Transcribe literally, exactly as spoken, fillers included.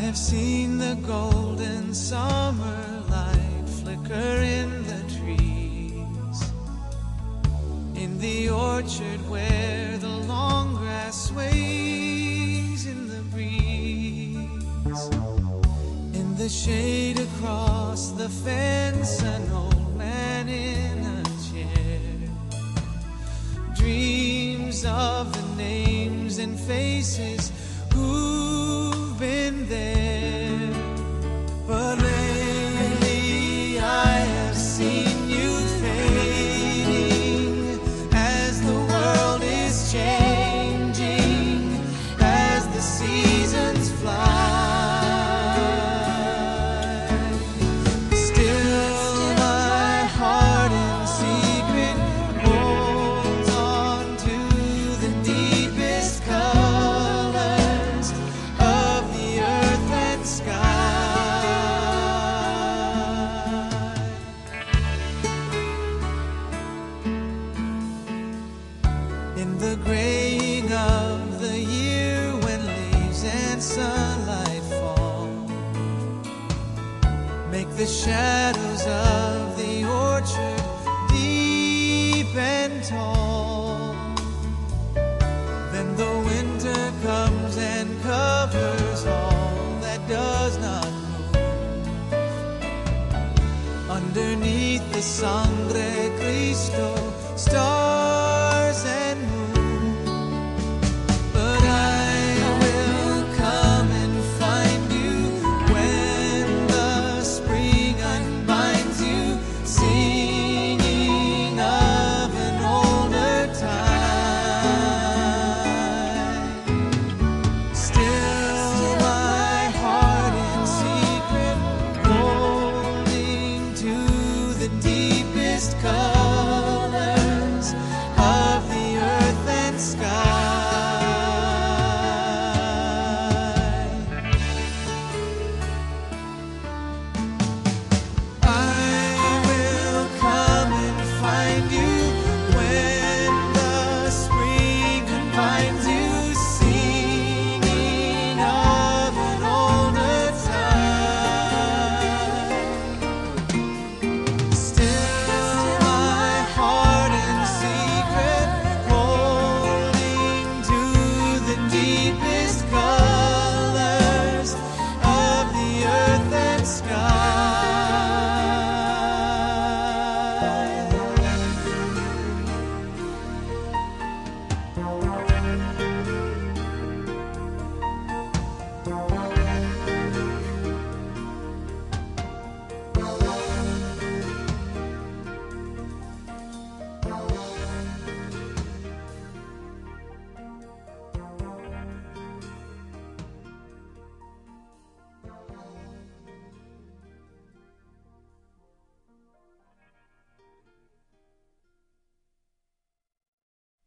have seen the golden summer light flicker in the trees, in the orchard where the long grass sways in the breeze, in the shade across the fence, an old man in a chair dreams of the names and faces who've been there. But lately I have seen you fading as the world is changing, as the seasons fly. Still my heart in secret holds on to the deepest colors of the earth and sky. In the graying of the year, when leaves and sunlight fall, make the shadows of the orchard deep and tall. Then the winter comes and covers all that does not move. Underneath the Sangre Cristo star